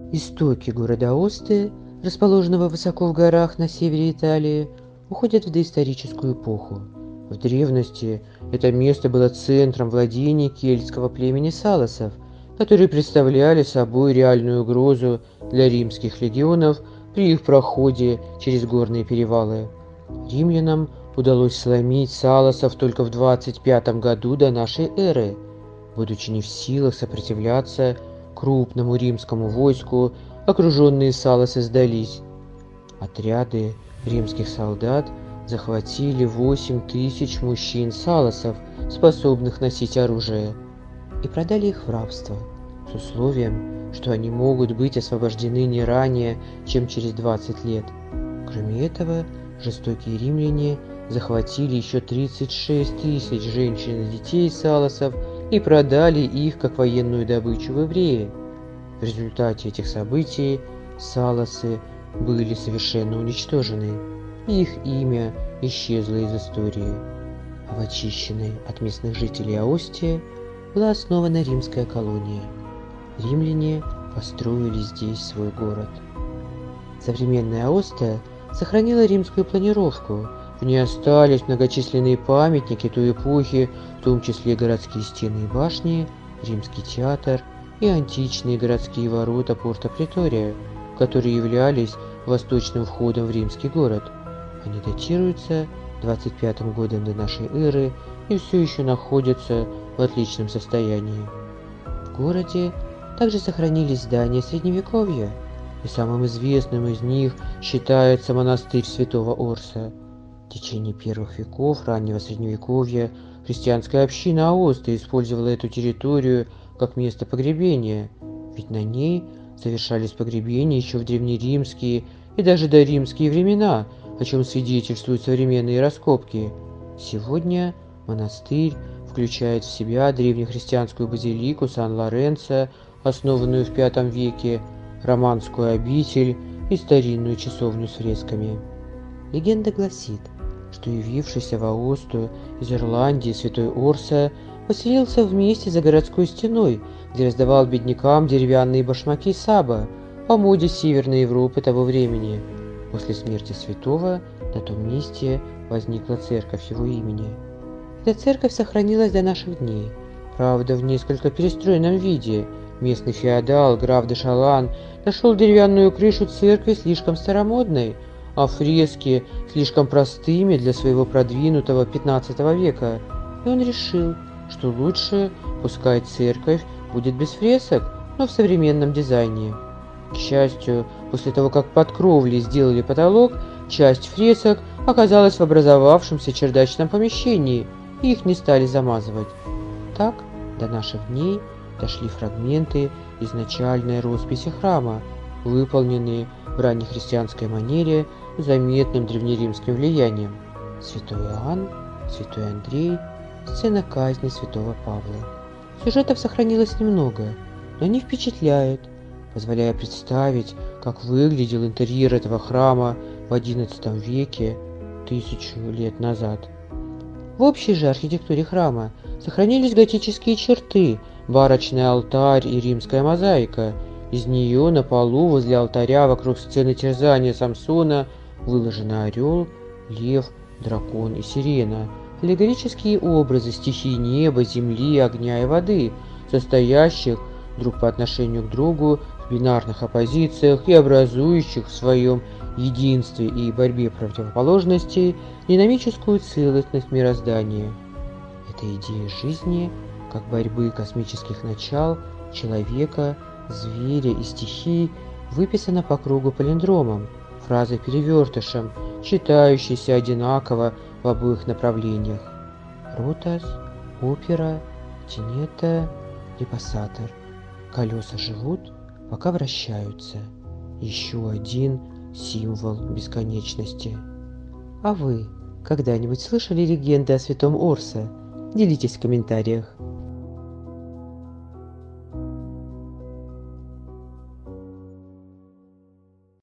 Истоки города Осты, расположенного высоко в горах на севере Италии, уходят в доисторическую эпоху. В древности это место было центром владений кельтского племени салосов, которые представляли собой реальную угрозу для римских легионов при их проходе через горные перевалы. Римлянам удалось сломить салосов только в 25 году до нашей эры. Будучи не в силах сопротивляться крупному римскому войску, окруженные салосы сдались. Отряды римских солдат захватили 8000 мужчин-салосов, способных носить оружие, и продали их в рабство, с условием, что они могут быть освобождены не ранее, чем через 20 лет. Кроме этого, жестокие римляне захватили еще 36 тысяч женщин и детей салосов и продали их как военную добычу в евреи. В результате этих событий салосы были совершенно уничтожены, и их имя исчезло из истории. А в очищенной от местных жителей Аостии была основана римская колония. Римляне построили здесь свой город. Современная Аостия сохранила римскую планировку. В ней остались многочисленные памятники той эпохи, в том числе городские стены и башни, римский театр и античные городские ворота порта Претория, которые являлись восточным входом в римский город. Они датируются 25 годом до нашей эры и все еще находятся в отличном состоянии. В городе также сохранились здания Средневековья, и самым известным из них считается монастырь Святого Орса. В течение первых веков раннего Средневековья христианская община Аосты использовала эту территорию как место погребения, ведь на ней совершались погребения еще в древнеримские и даже доримские времена, о чем свидетельствуют современные раскопки. Сегодня монастырь включает в себя древнехристианскую базилику Сан-Лоренцо, основанную в V веке, романскую обитель и старинную часовню с фресками. Легенда гласит, что явившийся в Аосту из Ирландии святой Орса поселился вместе за городской стеной, где раздавал беднякам деревянные башмаки саба по моде Северной Европы того времени. После смерти святого на том месте возникла церковь его имени. Эта церковь сохранилась до наших дней, правда в несколько перестроенном виде. Местный феодал, граф де Шалан, нашел деревянную крышу церкви слишком старомодной, а фрески слишком простыми для своего продвинутого 15 века, и он решил, что лучше пускай церковь будет без фресок, но в современном дизайне. К счастью, после того, как под кровлей сделали потолок, часть фресок оказалась в образовавшемся чердачном помещении, и их не стали замазывать. Так, до наших дней дошли фрагменты изначальной росписи храма, выполненные в раннехристианской манере с заметным древнеримским влиянием. Святой Иоанн, святой Андрей, сцена казни святого Павла. Сюжетов сохранилось немного, но они впечатляют, позволяя представить, как выглядел интерьер этого храма в XI веке, 1000 лет назад. В общей же архитектуре храма сохранились готические черты, барочный алтарь и римская мозаика. Из нее на полу возле алтаря вокруг сцены терзания Самсона выложены орел, лев, дракон и сирена, аллегорические образы стихий неба, земли, огня и воды, состоящих друг по отношению к другу в бинарных оппозициях и образующих в своем единстве и борьбе противоположностей динамическую целостность мироздания. Эта идея жизни, как борьбы космических начал, человека, зверя и стихий, выписана по кругу палиндромом, фразой-перевертышем, читающейся одинаково в обоих направлениях. Ротас, опера, тенета, репассатор. Колеса живут, пока вращаются. Еще один символ бесконечности. А вы когда-нибудь слышали легенды о святом Орсе? Делитесь в комментариях.